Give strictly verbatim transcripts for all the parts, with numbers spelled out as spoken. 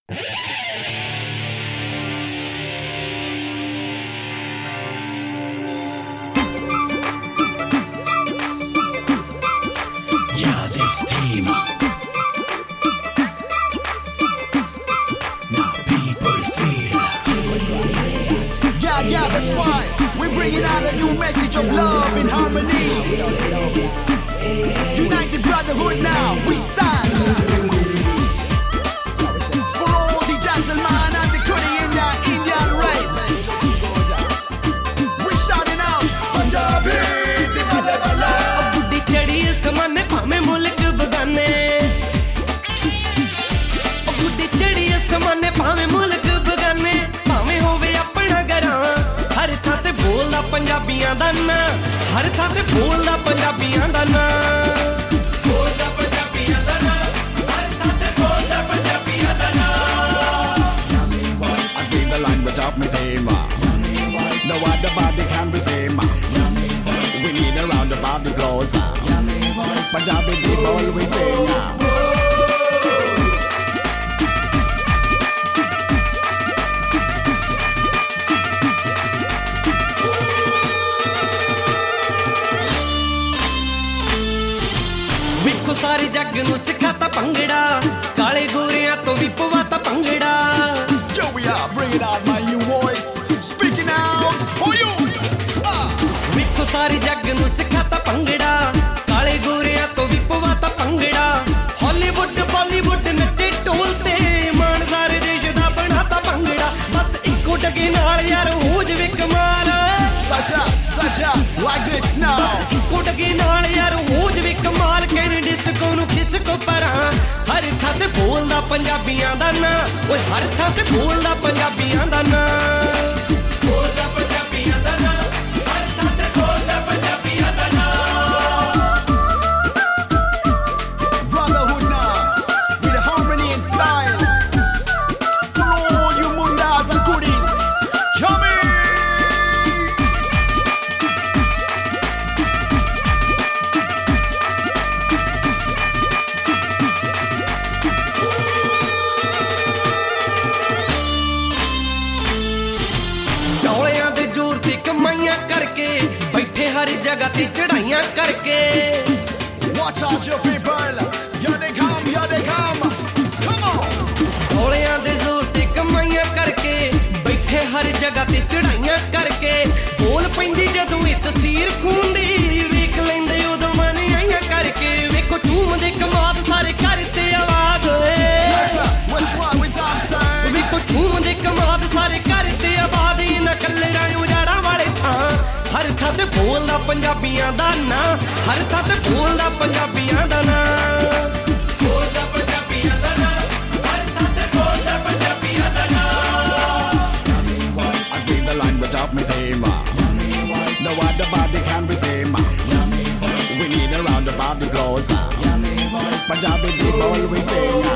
Yeah, this team. Now people feel. Yeah, yeah, that's why we're bringing out a new message of love and harmony. United brotherhood now, we stand. For all the gentlemen and the goodie in the Indian race. We're shouting out, Punjabi, Diwali Bala. Buddi chadi asmane bhame mulk begane. Buddi chadi asmane bhame mulk begane. Bhame hove apna garan. Har thaan te bolda Punjabiyan da na. Har thaan te bolda Punjabiyan da na. Bolda Punjabiyan da na. Har thaan te bolda Punjabiyan da na. I speak the language of my team. No other body can be same. We need a round of applause. Punjabi people we sing. ਵੇਖੋ ਸਾਰੇ ਜੱਗ ਨੂੰ ਸਿਖਾਤਾ ਭੰਗੜਾ ਕਾਲੇ ਗੋਰਿਆਂ ਤੋਂ ਵੀ ਪਵਾਤਾ bhangra Yo, we are bringing out my new voice, speaking out for you. Ah. ਵੇਖੋ ਸਾਰੇ ਜੱਗ ਨੂੰ ਸਿਖਾਤਾ ਭੰਗੜਾ ਕਾਲੇ ਗੋਰਿਆਂ ਤੋਂ ਵੀ ਪਵਾਤਾ ਭੰਗੜਾ ਹਾਲੀਵੁੱਡ ਬਾਲੀਵੁੱਡ ਨੱਚੇ ਢੋਲ ਤੇ ਮਾਣ ਸਾਰੇ ਦੇਸ਼ ਦਾ ਬਣਾਤਾ ਭੰਗੜਾ ਬਸ ਇੱਕੋ ਡਗੇ ਨਾਲ ਯਾਰ ਹੋ ਜਵੇ ਕਮਾਲ Sacha, Sacha, like this now. ਬਸ ਇੱਕੋ ਡਗੇ ਨਾਲ ਯਾਰ ਹੋ ਜਵੇ ਕਮਾਲ ਕਹਿੰਦੇ ਡਿਸਕੋ ਨੂੰ ਖਿਸਕੋ ਪਰਾਂ ਹਰ ਥਾਂ ਤੇ ਬੋਲਦਾ ਪੰਜਾਬੀਆਂ ਦਾ ਨਾਂ ਓਏ ਹਰ ਥਾਂ ਤੇ ਬੋਲਦਾ ਪੰਜਾਬੀਆਂ ਦਾ ਨਾਂ ਬੋਲਦਾ ਪੰਜਾਬੀਆਂ ਦਾ ਨਾਂ ਹਰ ਥਾਂ ਤੇ ਬੋਲਦਾ ਪੰਜਾਬੀਆਂ ਦਾ ਨਾਂ Brotherhood now, with harmony and style. For all you mundas and goodies, yummy. ਡੋਲਿਆਂ ਦੇ ਜ਼ੋਰ ਤੇ ਕਮਾਈਆਂ ਕਰਕੇ ਬੈਠੇ ਹਰ ਜਗ੍ਹਾ ਤੇ ਚੜਾਈਆਂ ਕਰਕੇ Watch out, your people. Here they come, here they come. Come on. ਡੋਲਿਆਂ ਦੇ ਜ਼ੋਰ ਤੇ ਕਮਾਈਆਂ ਕਰਕੇ ਬੈਠੇ ਹਰ ਜਗ੍ਹਾ ਤੇ ਚੜਾਈਆਂ ਕਰਕੇ ਬੋਲ ਪੈਂਦੀ ਜਦੋਂ ਇਹ ਤਸਵੀਰ ਖੂਨ ਦੀ ਵੇਖ ਲੈਂਦੇ ਉਦੋਂ ਮਨ ਆਈਆਂ ਕਰਕੇ ਵੇਖੋ ਝੂਮਦੇ ਕਮਾਦ ਸਾਰੇ ਘਰ ਤੇ ਆਵਾਜ਼ ਓਏ Yes, sir. What's wrong with dancing? ਵੇਖੋ ਝੂਮਦੇ ਕਮਾਦ ਸਾਰੇ ਘਰ ਤੇ ਆਵਾਜ਼ ਇਹਨਾਂ ਕੱਲਰਾਂ ਉਜਾੜਾਂ ਵਾਲੇ ਥਾਂ ਹਰ ਥਾਂ ਤੇ ਬੋਲਦਾ ਪੰਜਾਬੀਆਂ ਦਾ ਨਾਂ ਹਰ ਥਾਂ ਤੇ ਬੋਲਦਾ ਪੰਜਾਬੀਆਂ ਦਾ ਨਾਂ ਬੋਲਦਾ ਪੰਜਾਬੀਆਂ ਦਾ ਨਾਂ ਹਰ ਥਾਂ ਤੇ ਬੋਲਦਾ ਪੰਜਾਬੀਆਂ ਦਾ ਨਾਂ I speak the language of my team. No other body can be same. We need a round of applause. Punjabi people we sing.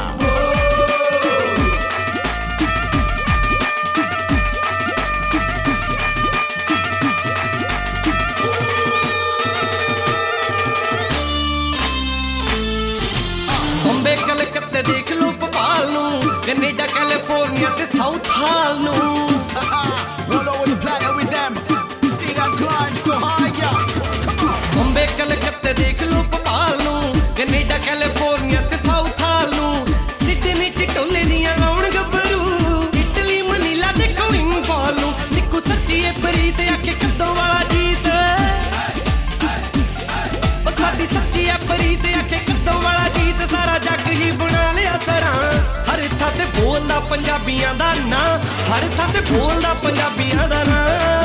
Bombay ਕਲਕੱਤੇ ਦੇਖ ਲੋ ਭੋਪਾਲ ਨੂੰ ਕੈਨੇਡਾ ਕੈਲੀਫੋਰਨੀਆ ਤੇ ਸਾਊਥ ਹਾਲ ਨੂੰ All over the planet with them. See them climb so high, yeah. Come on. Bombay ਕਲਕੱਤੇ ਦੇਖ ਲੋ ਭੋਪਾਲ ਨੂੰ ਕੈਨੇਡਾ ਕੈਲੀਫੋਰਨੀਆ ਤੇ ਸਾਊਥ ਹਾਲ ਨੂੰ ਸਿਡਨੀ ਚ ਟੋਲੇ ਦੀਆਂ ਆਉਣ ਗੱਭਰੂ ਇਟਲੀ ਮਨੀਲਾ ਦੇਖੋ ਇੰਫਾਲ ਨੂੰ ਨਿੱਕੂ ਸੱਚੀ ਏ ਪ੍ਰੀਤ ਆਖੇ ਕੱਦੋਂ ਵਾਲਾ ਜੀਤ ਉਹ ਸਾਡੀ ਸੱਚੀ ਏ ਪ੍ਰੀਤ ਆਖੇ ਕੱਦੋਂ ਵਾਲਾ ਜੀਤ ਸਾਰਾ ਜੱਗ ਹੀ ਬਣਾ ਲਿਆ ਸਰਾਂ ਹਰ ਥਾਂ ਤੇ ਬੋਲਦਾ ਪੰਜਾਬੀਆਂ ਦਾ ਨਾਂ ਹਰ ਥਾਂ ਤੇ ਬੋਲਦਾ ਪੰਜਾਬੀਆਂ ਦਾ ਨਾਂ